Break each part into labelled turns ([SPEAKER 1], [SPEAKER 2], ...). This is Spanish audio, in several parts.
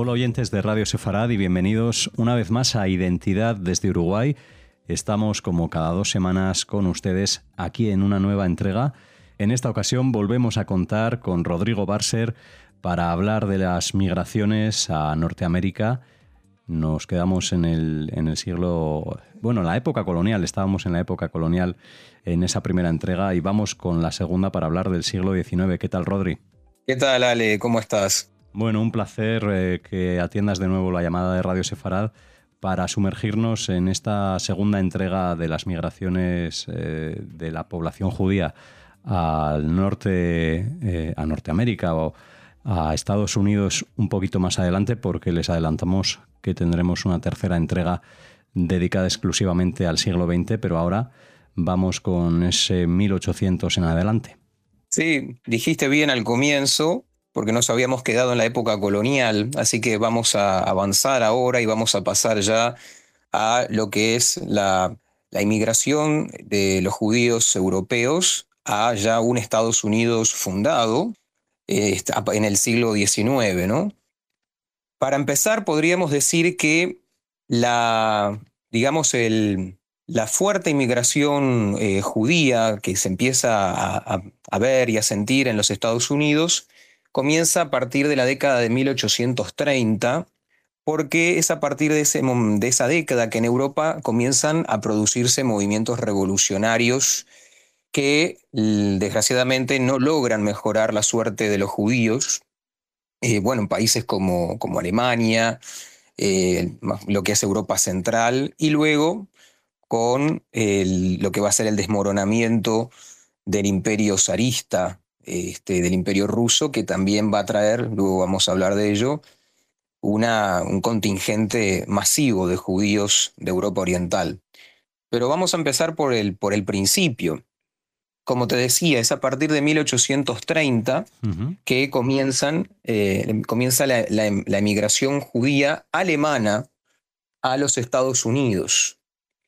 [SPEAKER 1] Hola oyentes de Radio Sefarad y bienvenidos una vez más a Identidad desde Uruguay. Estamos como cada 2 semanas con ustedes aquí en una nueva entrega. En esta ocasión volvemos a contar con Rodrigo Barser para hablar de las migraciones a Norteamérica. Nos quedamos en el siglo... Bueno, en la época colonial, estábamos en la época colonial en esa primera entrega y vamos con la segunda para hablar del siglo XIX. ¿Qué tal, Rodri?
[SPEAKER 2] ¿Qué tal, Ale? ¿Cómo estás?
[SPEAKER 1] Bueno, un placer que atiendas de nuevo la llamada de Radio Sefarad para sumergirnos en esta segunda entrega de las migraciones de la población judía al norte, a Norteamérica o a Estados Unidos un poquito más adelante, porque les adelantamos que tendremos una tercera entrega dedicada exclusivamente al siglo XX, pero ahora vamos con ese 1800 en adelante.
[SPEAKER 2] Sí, dijiste bien al comienzo, porque nos habíamos quedado en la época colonial, así que vamos a avanzar ahora y vamos a pasar ya a lo que es la inmigración de los judíos europeos a ya un Estados Unidos fundado en el siglo XIX, ¿no? Para empezar, podríamos decir que digamos, la fuerte inmigración judía que se empieza a ver y a sentir en los Estados Unidos comienza a partir de la década de 1830, porque es a partir de esa década que en Europa comienzan a producirse movimientos revolucionarios que desgraciadamente no logran mejorar la suerte de los judíos. Bueno, en países como Alemania, lo que es Europa Central, y luego con lo que va a ser el desmoronamiento del imperio zarista, del imperio ruso, que también va a traer, luego vamos a hablar de ello, un contingente masivo de judíos de Europa Oriental. Pero vamos a empezar por el principio. Como te decía, es a partir de 1830 que comienza la emigración judía alemana a los Estados Unidos.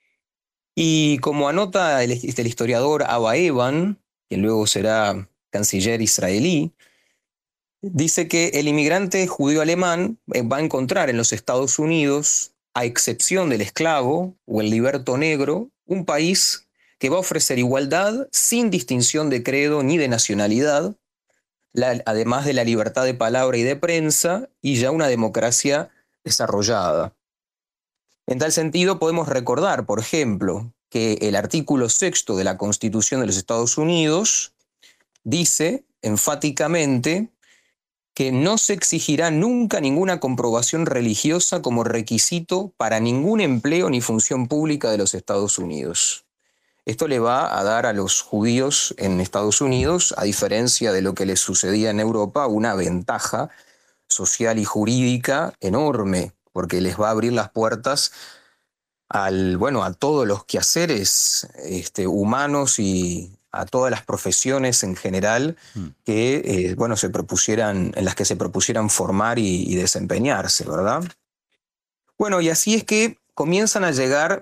[SPEAKER 2] Y como anota el historiador Abba Eban, quien luego será canciller israelí, dice que el inmigrante judío alemán va a encontrar en los Estados Unidos, a excepción del esclavo o el liberto negro, un país que va a ofrecer igualdad sin distinción de credo ni de nacionalidad, además de la libertad de palabra y de prensa, y ya una democracia desarrollada. En tal sentido, podemos recordar, por ejemplo, que el artículo 6º de la Constitución de los Estados Unidos dice enfáticamente que no se exigirá nunca ninguna comprobación religiosa como requisito para ningún empleo ni función pública de los Estados Unidos. Esto le va a dar a los judíos en Estados Unidos, a diferencia de lo que les sucedía en Europa, una ventaja social y jurídica enorme, porque les va a abrir las puertas a todos los quehaceres humanos y a todas las profesiones en general que en las que se propusieran formar y desempeñarse, ¿verdad? Bueno, y así es que comienzan a llegar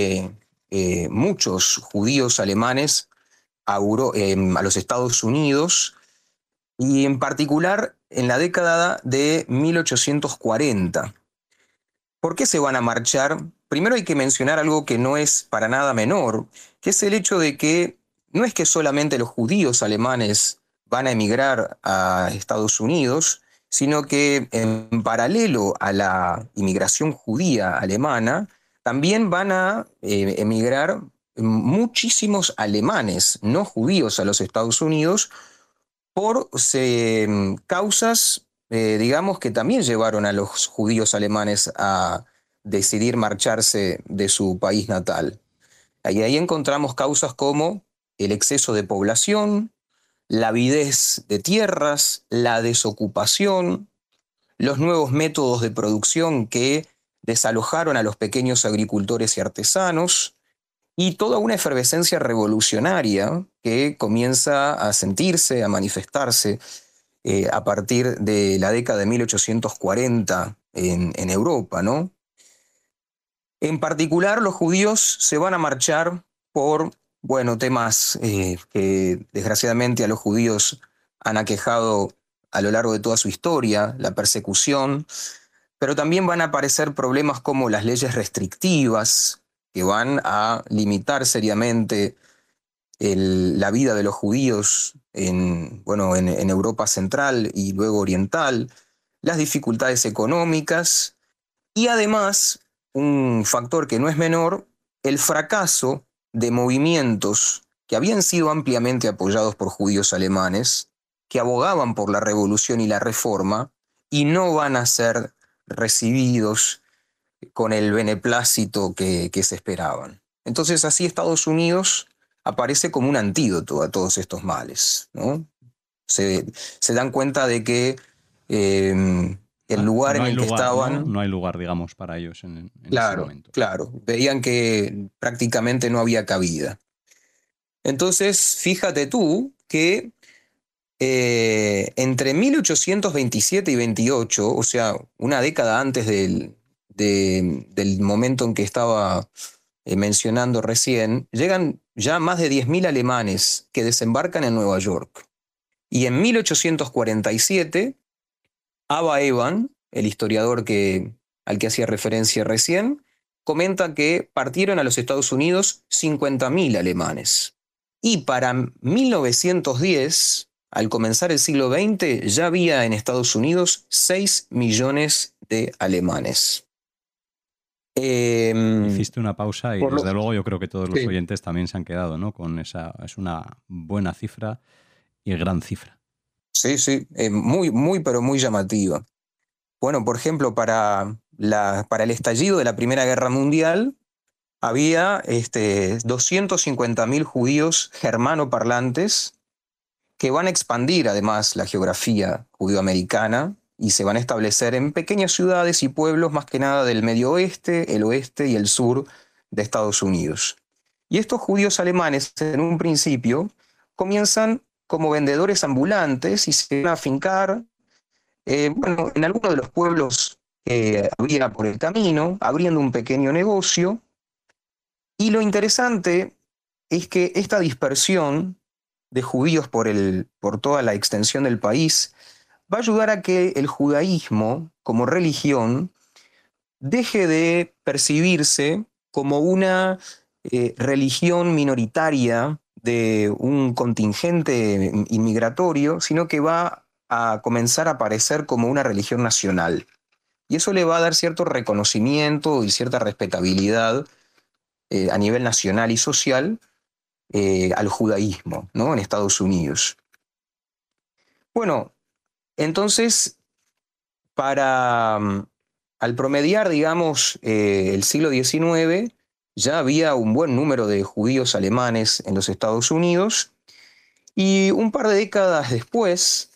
[SPEAKER 2] muchos judíos alemanes a los Estados Unidos, y en particular en la década de 1840. ¿Por qué se van a marchar? Primero hay que mencionar algo que no es para nada menor, que es el hecho de que no es que solamente los judíos alemanes van a emigrar a Estados Unidos, sino que en paralelo a la inmigración judía alemana, también van a emigrar muchísimos alemanes no judíos a los Estados Unidos por causas, digamos, que también llevaron a los judíos alemanes a decidir marcharse de su país natal. Y ahí encontramos causas como el exceso de población, la avidez de tierras, la desocupación, los nuevos métodos de producción que desalojaron a los pequeños agricultores y artesanos, y toda una efervescencia revolucionaria que comienza a sentirse, a manifestarse a partir de la década de 1840 en Europa, ¿no? En particular, los judíos se van a marchar por, temas que desgraciadamente a los judíos han aquejado a lo largo de toda su historia: la persecución, Pero también van a aparecer problemas como las leyes restrictivas, que van a limitar seriamente la vida de los judíos en Europa Central y luego Oriental, las dificultades económicas y además, un factor que no es menor, el fracaso de movimientos que habían sido ampliamente apoyados por judíos alemanes, que abogaban por la revolución y la reforma, y no van a ser recibidos con el beneplácito que se esperaban. Entonces así Estados Unidos aparece como un antídoto a todos estos males, ¿no? Se dan cuenta de que el lugar
[SPEAKER 1] No
[SPEAKER 2] en
[SPEAKER 1] hay
[SPEAKER 2] el que
[SPEAKER 1] lugar, ¿no?
[SPEAKER 2] estaban...
[SPEAKER 1] No hay lugar, digamos, para ellos en ese
[SPEAKER 2] Claro,
[SPEAKER 1] momento.
[SPEAKER 2] claro. Veían que prácticamente no había cabida. Entonces, fíjate tú que entre 1827 y 28, o sea, una década antes del momento en que estaba mencionando recién, llegan ya más de 10.000 alemanes que desembarcan en Nueva York. Y en 1847, Abba Eban, el historiador al que hacía referencia recién, comenta que partieron a los Estados Unidos 50.000 alemanes. Y para 1910, al comenzar el siglo XX, ya había en Estados Unidos 6 millones de alemanes.
[SPEAKER 1] Hiciste una pausa y
[SPEAKER 2] Por
[SPEAKER 1] desde
[SPEAKER 2] lo,
[SPEAKER 1] luego yo creo que todos los
[SPEAKER 2] sí,
[SPEAKER 1] oyentes también se han quedado, ¿no? Con esa, es una buena cifra y gran cifra.
[SPEAKER 2] sí, muy, muy, pero muy llamativa. Bueno, por ejemplo, para el estallido de la Primera Guerra Mundial, había 250.000 judíos germanoparlantes que van a expandir además la geografía judío-americana y se van a establecer en pequeñas ciudades y pueblos más que nada del medio oeste, el oeste y el sur de Estados Unidos. Y estos judíos alemanes en un principio comienzan como vendedores ambulantes y se van a afincar en algunos de los pueblos que había por el camino, abriendo un pequeño negocio. Y lo interesante es que esta dispersión de judíos por toda la extensión del país va a ayudar a que el judaísmo como religión deje de percibirse como una religión minoritaria de un contingente inmigratorio, sino que va a comenzar a aparecer como una religión nacional. Y eso le va a dar cierto reconocimiento y cierta respetabilidad a nivel nacional y social al judaísmo, ¿no? En Estados Unidos. Bueno, entonces, al promediar, digamos, el siglo XIX, ya había un buen número de judíos alemanes en los Estados Unidos y un par de décadas después,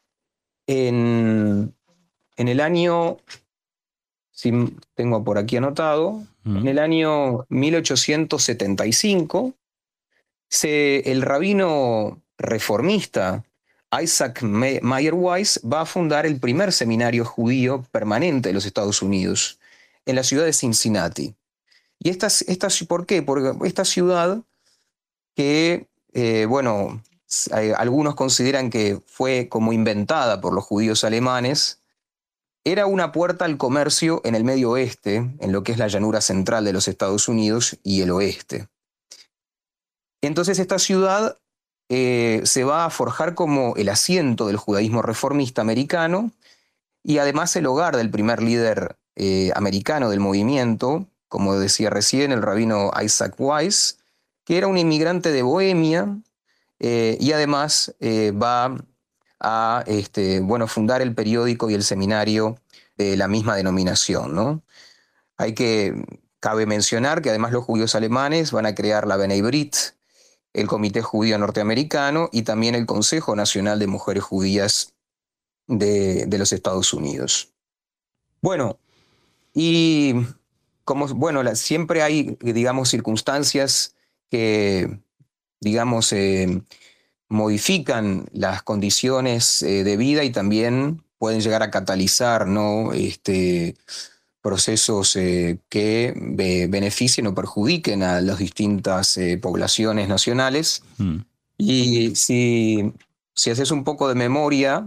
[SPEAKER 2] en, en el año, si tengo por aquí anotado, en el año 1875, el rabino reformista Isaac Mayer Weiss va a fundar el primer seminario judío permanente de los Estados Unidos, en la ciudad de Cincinnati. ¿Y por qué? Porque esta ciudad que, algunos consideran que fue como inventada por los judíos alemanes, era una puerta al comercio en el medio oeste, en lo que es la llanura central de los Estados Unidos y el oeste. Entonces esta ciudad se va a forjar como el asiento del judaísmo reformista americano y además el hogar del primer líder americano del movimiento, como decía recién, el rabino Isaac Weiss, que era un inmigrante de Bohemia y además va a fundar el periódico y el seminario de la misma denominación, ¿no? Cabe mencionar que además los judíos alemanes van a crear la Bnei Brit, el Comité Judío Norteamericano y también el Consejo Nacional de Mujeres Judías de los Estados Unidos. Bueno, y siempre hay, digamos, circunstancias que, digamos, modifican las condiciones de vida y también pueden llegar a catalizar, ¿no? Procesos que beneficien o perjudiquen a las distintas poblaciones nacionales. Y si haces un poco de memoria,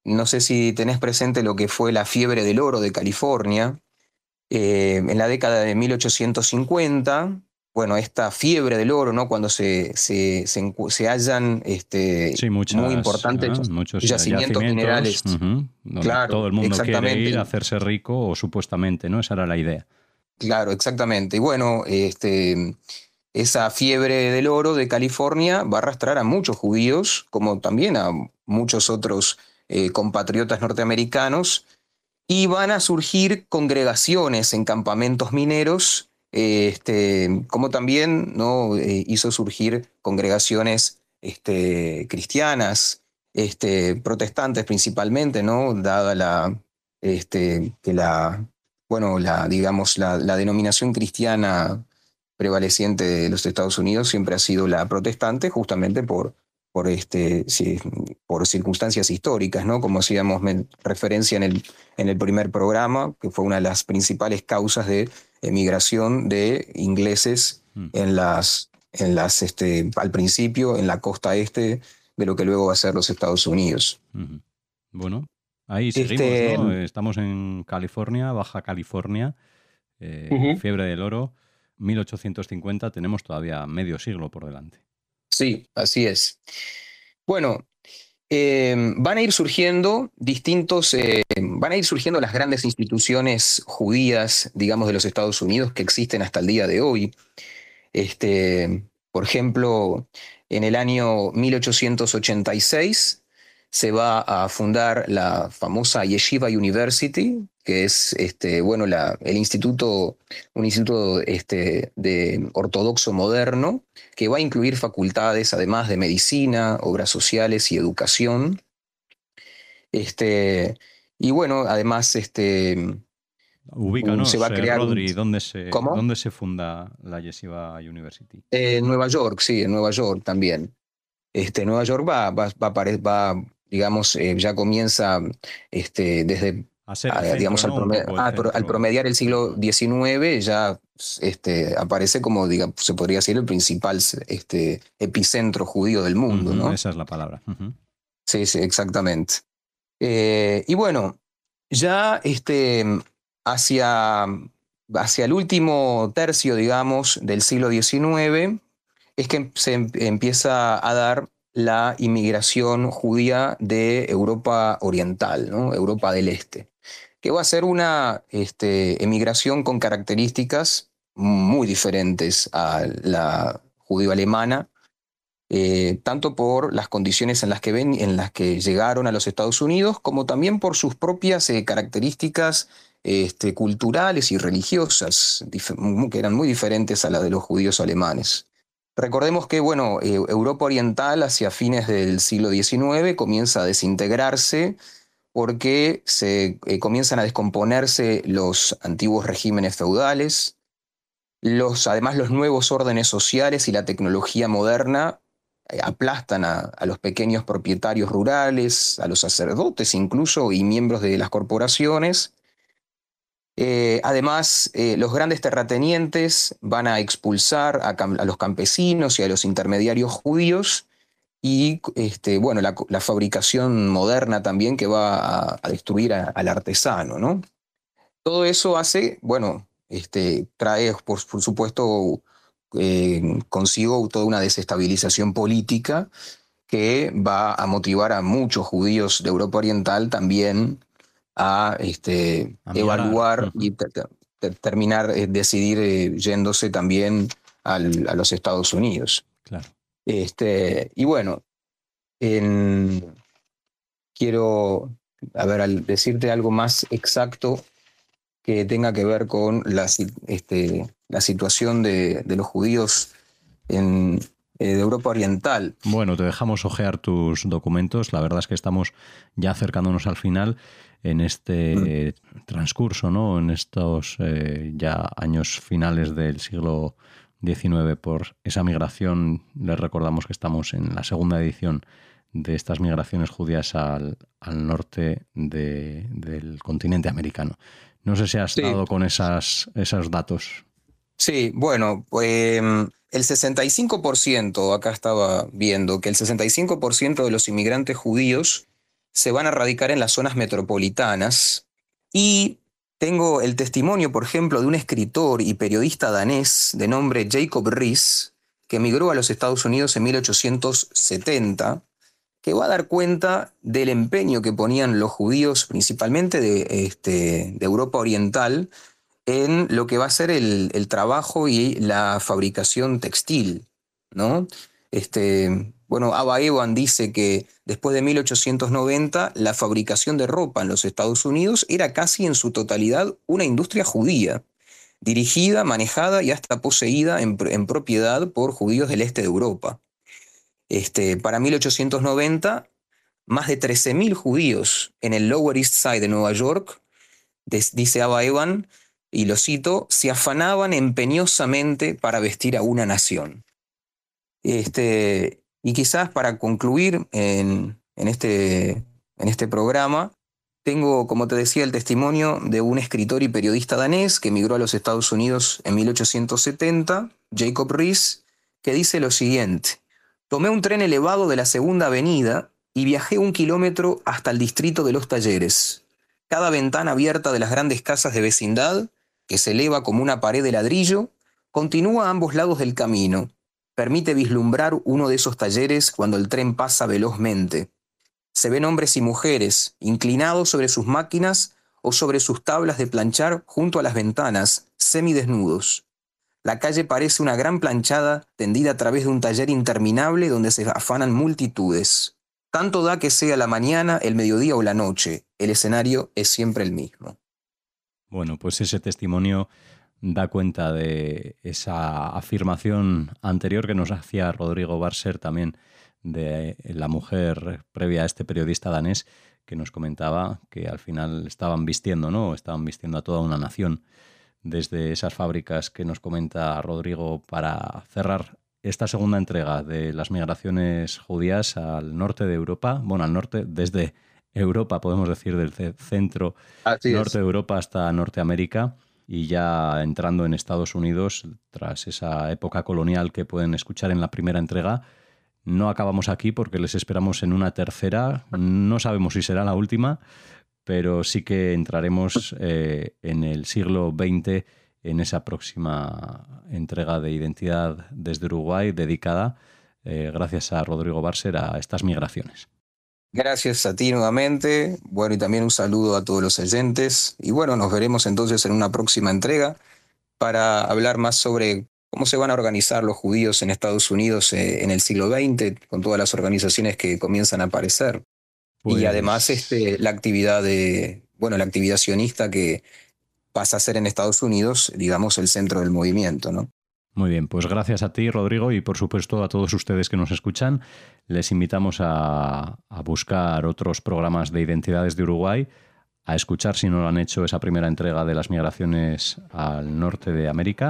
[SPEAKER 2] no sé si tenés presente lo que fue la fiebre del oro de California en la década de 1850. Bueno, esta fiebre del oro, ¿no? Cuando se hallan
[SPEAKER 1] Sí,
[SPEAKER 2] muy importantes
[SPEAKER 1] muchos
[SPEAKER 2] yacimientos
[SPEAKER 1] yacimientos,
[SPEAKER 2] minerales.
[SPEAKER 1] donde todo
[SPEAKER 2] Claro,
[SPEAKER 1] el mundo quiere ir a
[SPEAKER 2] exactamente.
[SPEAKER 1] hacerse rico, o supuestamente, ¿no? Esa era la idea.
[SPEAKER 2] Claro, exactamente. Y bueno, esa fiebre del oro de California va a arrastrar a muchos judíos, como también a muchos otros compatriotas norteamericanos, y van a surgir congregaciones en campamentos mineros, como también, ¿no? Hizo surgir congregaciones cristianas, protestantes principalmente, ¿no? Dada que bueno, digamos, la denominación cristiana prevaleciente de los Estados Unidos siempre ha sido la protestante, justamente sí, por circunstancias históricas, ¿no? Como hacíamos referencia en el primer programa, que fue una de las principales causas de emigración de ingleses
[SPEAKER 1] Mm,
[SPEAKER 2] al principio en la costa este de lo que luego va a ser los Estados Unidos.
[SPEAKER 1] ujú. Bueno, ahí seguimos,
[SPEAKER 2] Este,
[SPEAKER 1] ¿no? Estamos en California, Baja California,
[SPEAKER 2] Ujú.
[SPEAKER 1] fiebre del oro, 1850, tenemos todavía medio siglo por delante.
[SPEAKER 2] Sí, así es. Bueno, van a ir surgiendo van a ir surgiendo las grandes instituciones judías, digamos, de los Estados Unidos que existen hasta el día de hoy. Por ejemplo, en el año 1886 se va a fundar la famosa Yeshiva University, que es bueno, un instituto de ortodoxo moderno, que va a incluir facultades además de medicina, obras sociales y educación. Este, y bueno, además se va
[SPEAKER 1] Ubícanos,
[SPEAKER 2] a crear un...
[SPEAKER 1] Rodri,
[SPEAKER 2] ¿Cómo?
[SPEAKER 1] dónde se funda la Yeshiva University?
[SPEAKER 2] En Nueva York, sí, en Nueva York también. Nueva York digamos, ya comienza desde,
[SPEAKER 1] A ser el centro,
[SPEAKER 2] digamos,
[SPEAKER 1] ¿no? Un poco el
[SPEAKER 2] al
[SPEAKER 1] centro.
[SPEAKER 2] promediar el siglo
[SPEAKER 1] Ujú,
[SPEAKER 2] XIX, ya aparece como, digamos, se podría decir, el principal epicentro judío del mundo,
[SPEAKER 1] ujú,
[SPEAKER 2] ¿no?
[SPEAKER 1] esa es la palabra. Ujú.
[SPEAKER 2] Sí, sí, exactamente. Y bueno, ya hacia, hacia el último tercio, digamos, del siglo XIX, es que empieza a dar la inmigración judía de Europa Oriental, ¿no? Europa del Este, que va a ser una emigración con características muy diferentes a la judío-alemana, tanto por las condiciones en las que llegaron a los Estados Unidos, como también por sus propias características culturales y religiosas, que eran muy diferentes a las de los judíos alemanes. Recordemos que, bueno, Europa Oriental hacia fines del siglo XIX comienza a desintegrarse porque comienzan a descomponerse los antiguos regímenes feudales, además los nuevos órdenes sociales y la tecnología moderna aplastan a los pequeños propietarios rurales, a los sacerdotes incluso y miembros de las corporaciones. Además, los grandes terratenientes van a expulsar a los campesinos y a los intermediarios judíos y bueno, la fabricación moderna también que va a destruir al artesano, ¿no? Todo eso hace, bueno, trae por supuesto consigo toda una desestabilización política que va a motivar a muchos judíos de Europa Oriental también a
[SPEAKER 1] A migrar.
[SPEAKER 2] evaluar y
[SPEAKER 1] Ujú,
[SPEAKER 2] terminar, decidir yéndose también a los Estados Unidos.
[SPEAKER 1] claro.
[SPEAKER 2] Y bueno, en- quiero, a ver, al decirte algo más exacto que tenga que ver con la situación de los judíos en, de Europa Oriental.
[SPEAKER 1] Bueno, te dejamos hojear tus documentos. La verdad es que estamos ya acercándonos al final en
[SPEAKER 2] Mm.
[SPEAKER 1] este transcurso, ¿no? En estos ya años finales del siglo XIX por esa migración. Les recordamos que estamos en la segunda edición de estas migraciones judías al norte del continente americano. No sé si has
[SPEAKER 2] Sí,
[SPEAKER 1] dado con esos datos.
[SPEAKER 2] sí, bueno, el 65%, acá estaba viendo que el 65% de los inmigrantes judíos se van a radicar en las zonas metropolitanas. Y tengo el testimonio, por ejemplo, de un escritor y periodista danés de nombre Jacob Riis, que emigró a los Estados Unidos en 1870, que va a dar cuenta del empeño que ponían los judíos, principalmente de Europa Oriental, en lo que va a ser el trabajo y la fabricación textil, ¿no? Bueno, Abba Eban dice que después de 1890 la fabricación de ropa en los Estados Unidos era casi en su totalidad una industria judía, dirigida, manejada y hasta poseída en propiedad por judíos del este de Europa. Para 1890, más de 13.000 judíos en el Lower East Side de Nueva York, dice Abba Eban, y lo cito, se afanaban empeñosamente para vestir a una nación. Y quizás para concluir en este programa, tengo, como te decía, el testimonio de un escritor y periodista danés que emigró a los Estados Unidos en 1870, Jacob Riis, que dice lo siguiente: tomé un tren elevado de la Segunda Avenida y viajé 1 kilómetro hasta el distrito de los Talleres. Cada ventana abierta de las grandes casas de vecindad, que se eleva como una pared de ladrillo, continúa a ambos lados del camino. Permite vislumbrar uno de esos talleres cuando el tren pasa velozmente. Se ven hombres y mujeres, inclinados sobre sus máquinas o sobre sus tablas de planchar junto a las ventanas, semidesnudos. La calle parece una gran planchada tendida a través de un taller interminable donde se afanan multitudes. Tanto da que sea la mañana, el mediodía o la noche, el escenario es siempre el mismo.
[SPEAKER 1] Bueno, pues ese testimonio da cuenta de esa afirmación anterior que nos hacía Rodrigo Barser también, de la mujer previa a este periodista danés, que nos comentaba que al final estaban vistiendo, ¿no? Estaban vistiendo a toda una nación desde esas fábricas que nos comenta Rodrigo, para cerrar esta segunda entrega de las migraciones judías al norte de Europa. Bueno, al norte, desde Europa, podemos decir, del centro norte de Europa hasta Norteamérica, y ya entrando en Estados Unidos tras esa época colonial que pueden escuchar en la primera entrega. No acabamos aquí porque les esperamos en una tercera. No sabemos si será la última, pero sí que entraremos en el siglo XX en esa próxima entrega de Identidad desde Uruguay, dedicada, gracias a Rodrigo Barser, a estas migraciones.
[SPEAKER 2] Gracias a ti nuevamente. Bueno, y también un saludo a todos los oyentes. Y bueno, nos veremos entonces en una próxima entrega para hablar más sobre cómo se van a organizar los judíos en Estados Unidos en el siglo XX, con todas las organizaciones que comienzan a aparecer. Pues... Y además la actividad la actividad sionista que pasa a ser en Estados Unidos, digamos, el centro del movimiento, ¿no?
[SPEAKER 1] Muy bien, pues gracias a ti, Rodrigo, y por supuesto a todos ustedes que nos escuchan. Les invitamos a buscar otros programas de Identidades de Uruguay, a escuchar, si no lo han hecho, esa primera entrega de las migraciones al norte de América,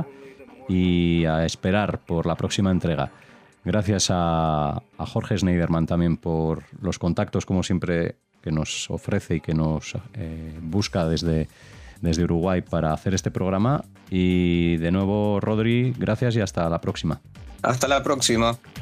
[SPEAKER 1] y a esperar por la próxima entrega. Gracias a Jorge Schneiderman también por los contactos, como siempre, que nos ofrece y que nos busca desde Uruguay para hacer este programa. Y de nuevo, Rodri, gracias y hasta la próxima.
[SPEAKER 2] Hasta la próxima.